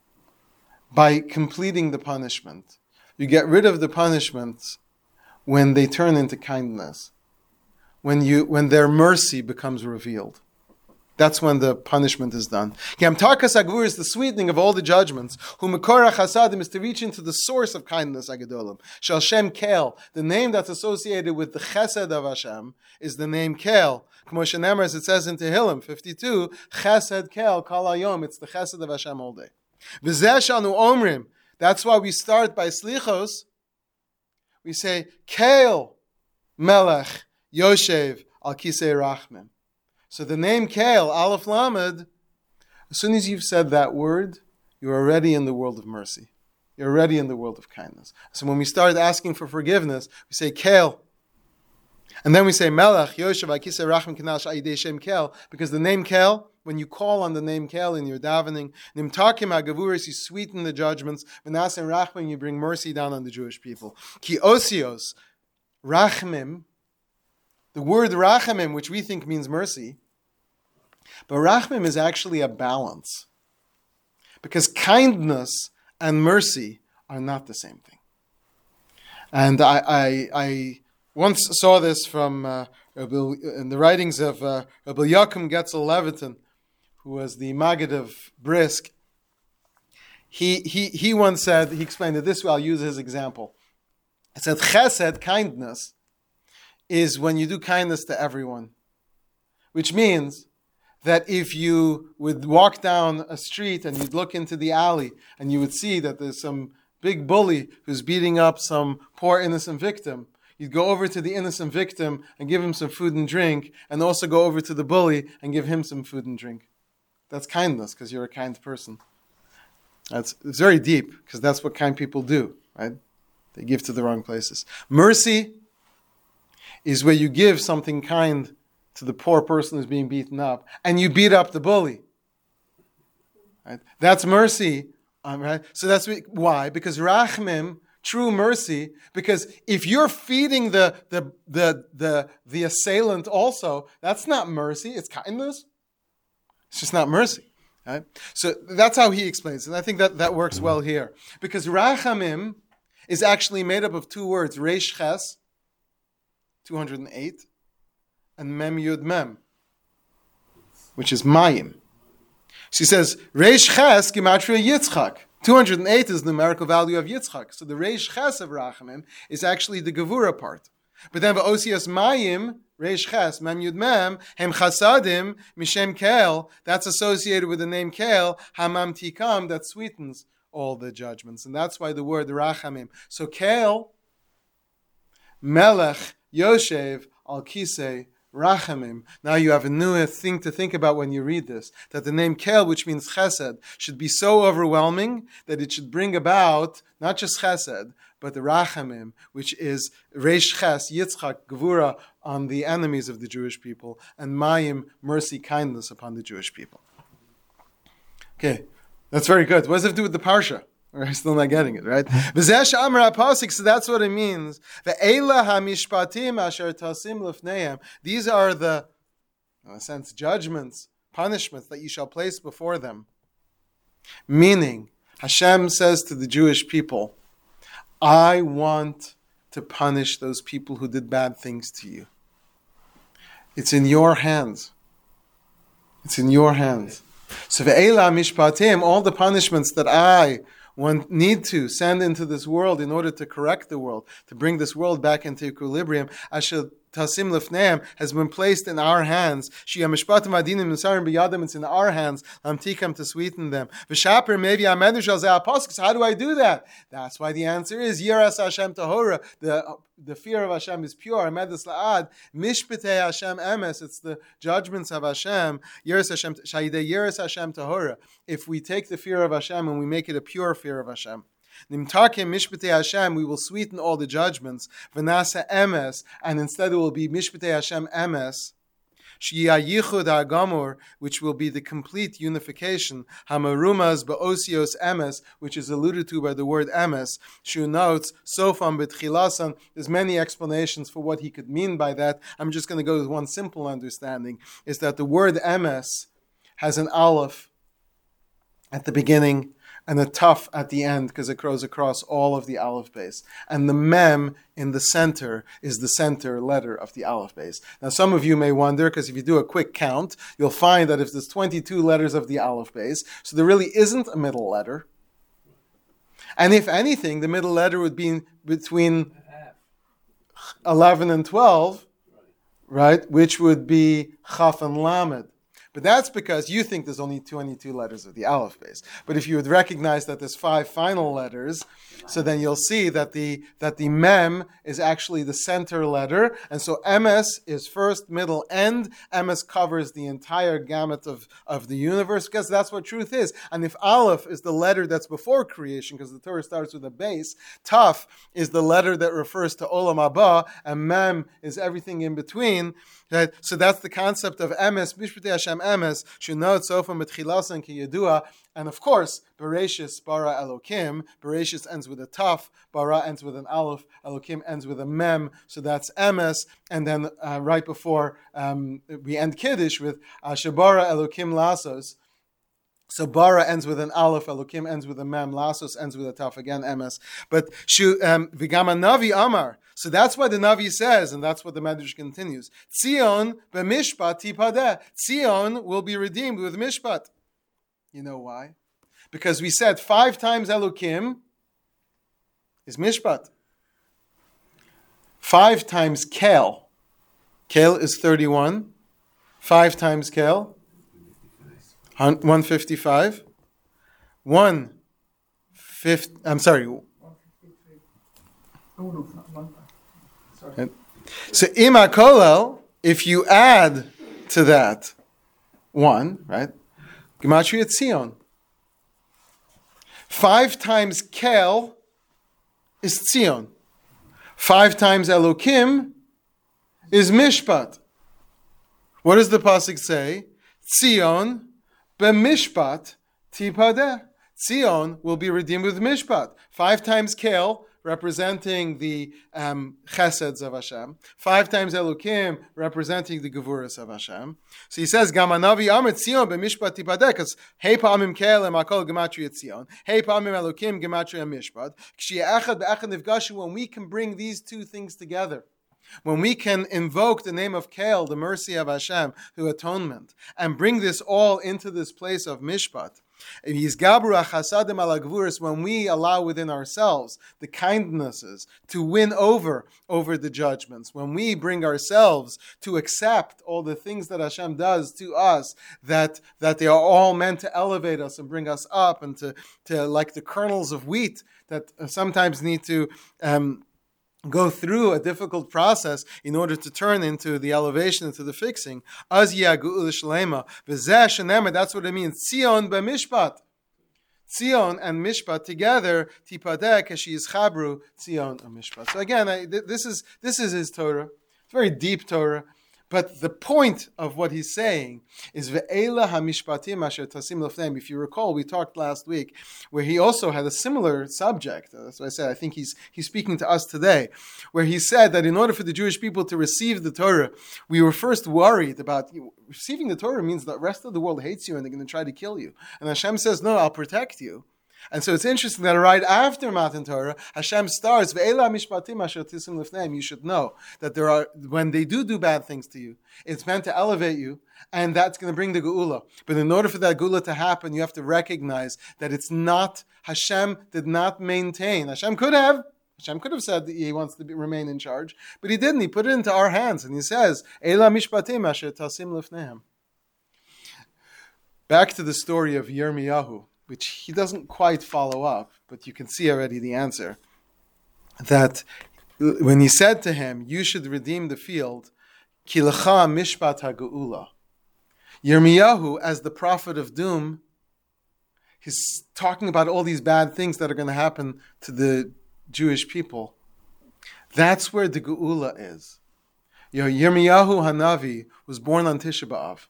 by completing the punishment. You get rid of the punishments when they turn into kindness. When you, when their mercy becomes revealed. That's when the punishment is done. Yamtarkas Agur is the sweetening of all the judgments. Hu Mekorach Hasadim is to reach into the source of kindness, Agadolim. Shal Shem Kel, the name that's associated with the Chesed of Hashem, is the name Kel. K'moshe Nemer, as it says in Tehillim fifty-two, Chesed Kel Kal Hayom, it's the Chesed of Hashem all day. V'zeh shanu omrim, that's why we start by Slichos. We say, Kel Melech Yoshev al Kisei Rachmim. So the name Kel, Aleph Lamed, as soon as you've said that word, you're already in the world of mercy. You're already in the world of kindness. So when we start asking for forgiveness, we say Kel. And then we say Melech Yoshev al Kisei Rachmim Kinal Sha'idei Shem Kel, because the name Kel, when you call on the name Kel in your davening, Nimtakim HaGavuris, you sweeten the judgments, V'nasen Rachmim, you bring mercy down on the Jewish people. Ki Osios, Rachmim, the word rachamim, which we think means mercy, but rachamim is actually a balance. Because kindness and mercy are not the same thing. And I I, I once saw this from uh, in the writings of uh, Rabbi Yaakov Getzel Levitin, who was the Maggid of Brisk. He, he, he once said, he explained it this way, I'll use his example. He said, chesed, kindness, is when you do kindness to everyone. Which means that if you would walk down a street and you'd look into the alley and you would see that there's some big bully who's beating up some poor innocent victim, you'd go over to the innocent victim and give him some food and drink, and also go over to the bully and give him some food and drink. That's kindness, because you're a kind person. That's, it's very deep, because that's what kind people do, right? They give to the wrong places. Mercy is where you give something kind to the poor person who's being beaten up, and you beat up the bully. Right? That's mercy. Um, right? So that's why, because rachmim, true mercy, because if you're feeding the the the the the assailant also, that's not mercy, it's kindness. It's just not mercy. Right? So that's how he explains it. And I think that, that works well here. Because rachamim is actually made up of two words, reish ches, two hundred eight, and mem yud mem, which is mayim. She says, reish ches gematria Yitzchak. two hundred eight is the numerical value of Yitzchak. So the reish ches of rachamim is actually the gevura part. But then v'osias mayim, reish ches, mem yud mem, hem chasadim, mishem kel, that's associated with the name kel, hamam tikam, that sweetens all the judgments. And that's why the word rachamim. So kel, melech, yoshev, al kisei, Rachamim. Now you have a new thing to think about when you read this, that the name Kel, which means Chesed, should be so overwhelming that it should bring about not just Chesed, but the Rachamim, which is Reish Ches, Yitzchak, Gevura on the enemies of the Jewish people, and Mayim, mercy, kindness upon the Jewish people. Okay, that's very good. What does it have to do with the Parsha? We're still not getting it, right? So that's what it means. These are the, in a sense, judgments, punishments that you shall place before them. Meaning, Hashem says to the Jewish people, I want to punish those people who did bad things to you. It's in your hands. It's in your hands. So ve'ela mishpatim, all the punishments that I want, need to send into this world in order to correct the world, to bring this world back into equilibrium, asher tasim lefneim, has been placed in our hands. Shia mishpatim adinim nisarim biyadim, it's in our hands. Lamtikam, to sweeten them. V'shaper maybe amedu shal zeh aposks. How do I do that? That's why the answer is yiras Hashem tahora. The the fear of Hashem is pure. Amedus la'ad mishpetei Hashem emes. It's the judgments of Hashem. Yiras Hashem shayidei yiras Hashem tahora. If we take the fear of Hashem and we make it a pure fear of Hashem, Nimtakim mishpetei Hashem, we will sweeten all the judgments. V'nasa emes, and instead it will be mishpetei Hashem emes. Shiyah yichud ha'gamur, which will be the complete unification. Hamarumas ba'osios emes, which is alluded to by the word emes. Shu notes sofam b'tchilasan. There's many explanations for what he could mean by that. I'm just going to go with one simple understanding: is that the word emes has an aleph at the beginning and a taf at the end, because it goes across all of the aleph base. And the mem in the center is the center letter of the aleph base. Now some of you may wonder, because if you do a quick count, you'll find that if there's twenty-two letters of the aleph base, so there really isn't a middle letter. And if anything, the middle letter would be between eleven and twelve, right? Which would be chaf and lamed. But that's because you think there's only twenty-two letters of the aleph base. But if you would recognize that there's five final letters, so then you'll see that the that the mem is actually the center letter. And so emes is first, middle, end. Emes covers the entire gamut of, of the universe, because that's what truth is. And if aleph is the letter that's before creation, because the Torah starts with a base, taf is the letter that refers to olam haba, and mem is everything in between. Right? So that's the concept of emes, mishpetei Hashem emes, shunot sofa mitchilasan ki yedua. And of course, Bereshis bara Elokim. Bereshis ends with a taf, bara ends with an aleph, Elokim ends with a mem. So that's emes. And then uh, right before um, we end Kiddush with Shabara Elokim lasos. So bara ends with an aleph, Elokim ends with a mem, lasos ends with a taf, again emes. But shu um, vigama navi amar. So that's why the Navi says, and that's what the Medrash continues. Tzion b'mishpat tipadeh. Tzion will be redeemed with mishpat. You know why? Because we said five times Elokim is mishpat. Five times kel. Kel is thirty-one. Five times kel. one hundred fifty-five. One fifty, I'm sorry. So ima kolel, if you add to that one, right? Gematria Tzion. Five times kel is Tzion. Five times Elokim is Mishpat. What does the pasuk say? Tzion b'mishpat tipadeh. Tzion will be redeemed with Mishpat. Five times kel, representing the um, cheseds of Hashem. Five times Elokim, representing the gevuras of Hashem. So he says, Gamanavi Amrit Tzion b'mishpat tipadeh, because Hey pa'amim kel emakol gematria Tzion. Hey pa'amim Elokim gematria mishpat. K'shiyeh echad be'echad nifgashu, when we can bring these two things together, when we can invoke the name of Kel, the mercy of Hashem, through atonement, and bring this all into this place of mishpat, when we allow within ourselves the kindnesses to win over over the judgments, when we bring ourselves to accept all the things that Hashem does to us, that, that they are all meant to elevate us and bring us up, and to, to like the kernels of wheat that sometimes need to um, go through a difficult process in order to turn into the elevation, into the fixing. Az yagu'ul shlema v'zeh shenemar. That's what it means. Tzion b'mishpat. Tzion and Mishpat together, tipadeh kashi chabru Tzion and Mishpat. So again, I, th- this is this is his Torah. It's very deep Torah. But the point of what he's saying is ve'ela hamishpatim asher tasim lefneim. If you recall, we talked last week where he also had a similar subject. That's why I said I think he's he's speaking to us today, where he said that in order for the Jewish people to receive the Torah, we were first worried about you know, receiving the Torah means the rest of the world hates you and they're going to try to kill you. And Hashem says, no, I'll protect you. And so it's interesting that right after Matan Torah, Hashem starts, Ve'ela mishpatim asher tisim lifneim. You should know that there are, when they do do bad things to you, it's meant to elevate you, and that's going to bring the Geula. But in order for that Geula to happen, you have to recognize that it's not, Hashem did not maintain. Hashem could have, Hashem could have said that he wants to be, remain in charge, but he didn't. He put it into our hands, and he says, Eila mishpatim asher tasim lifneim. Back to the story of Yirmiyahu, which he doesn't quite follow up, but you can see already the answer. That when he said to him, you should redeem the field, ki lecha mishpat ha'geula. Yirmiyahu, as the prophet of doom, he's talking about all these bad things that are going to happen to the Jewish people. That's where the geula is. You know, Yirmiyahu Hanavi was born on Tisha B'Av.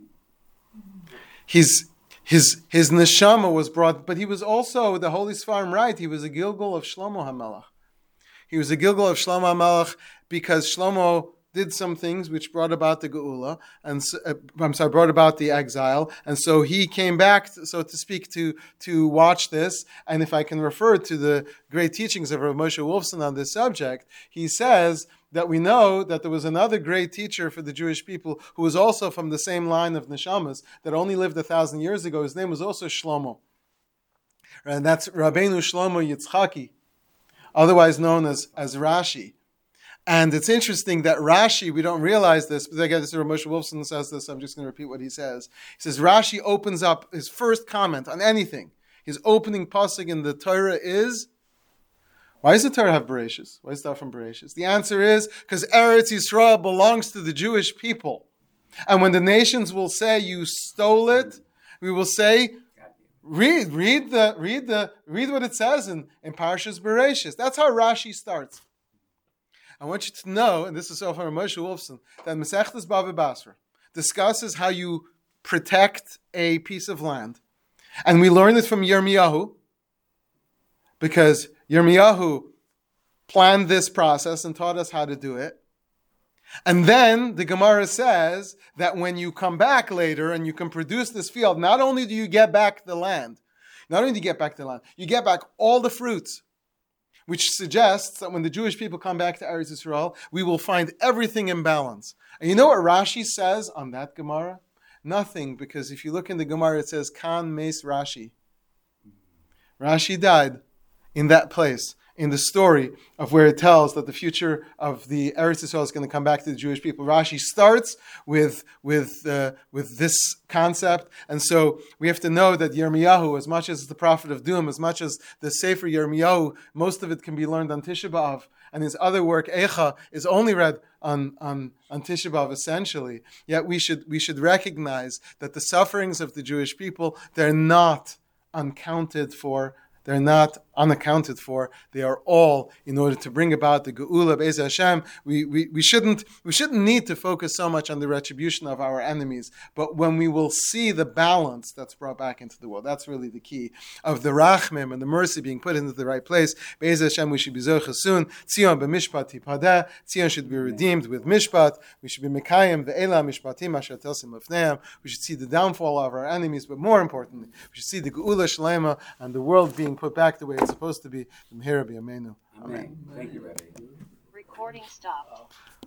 He's His his neshama was brought, but he was also, the Holy Sfarim write, he was a Gilgal of Shlomo HaMelech. He was a Gilgal of Shlomo HaMelech because Shlomo did some things which brought about the Geula, and so, uh, I'm sorry, brought about the exile, and so he came back, so to speak, to to watch this. And if I can refer to the great teachings of Rav Moshe Wolfson on this subject, he says that we know that there was another great teacher for the Jewish people who was also from the same line of neshamas that only lived a thousand years ago. His name was also Shlomo, and that's Rabbeinu Shlomo Yitzchaki, otherwise known as as Rashi. And it's interesting that Rashi, we don't realize this, but again, this is Rav Moshe Wolfson says this, so I'm just going to repeat what he says. He says, Rashi opens up his first comment on anything. His opening pasuk in the Torah is, why does the Torah have Bereshis? Why does it start from Bereshis? The answer is, because Eretz Yisrael belongs to the Jewish people. And when the nations will say, you stole it, we will say, read, read the, read the, read what it says in, in Parshas Bereshis. That's how Rashi starts. I want you to know, and this is so from Moshe Wolfson, that Masechtas Bava Basra discusses how you protect a piece of land. And we learn it from Yirmiyahu, because Yirmiyahu planned this process and taught us how to do it. And then the Gemara says that when you come back later and you can produce this field, not only do you get back the land, not only do you get back the land, you get back all the fruits, which suggests that when the Jewish people come back to Eretz Yisrael, we will find everything in balance. And you know what Rashi says on that Gemara? Nothing, because if you look in the Gemara, it says, Kan Meis Rashi. Rashi died in that place, in the story of where it tells that the future of the Eretz Yisrael is going to come back to the Jewish people. Rashi starts with with uh, with this concept, and so we have to know that Yirmiyahu, as much as the prophet of doom, as much as the Sefer Yirmiyahu, most of it can be learned on Tisha B'Av, and his other work Eicha is only read on on on Tisha B'Av essentially. Yet we should we should recognize that the sufferings of the Jewish people, they're not uncounted for. They're not unaccounted for. They are all in order to bring about the Geula Be'ez Hashem. We, we, we shouldn't we shouldn't need to focus so much on the retribution of our enemies, but when we will see the balance that's brought back into the world, that's really the key of the Rachmim and the mercy being put into the right place. Be'ez Hashem, we should be Zocha soon. Tzion b'mishpat tipadeh. Tzion should be redeemed with mishpat. We should be Mekayim ve'ela mishpatim asher telsim lefneim. We should see the downfall of our enemies, but more importantly, we should see the Geula Shlema and the world being put back the way it's supposed to be. Amen. Amen. Thank you, Rabbi. Recording stopped.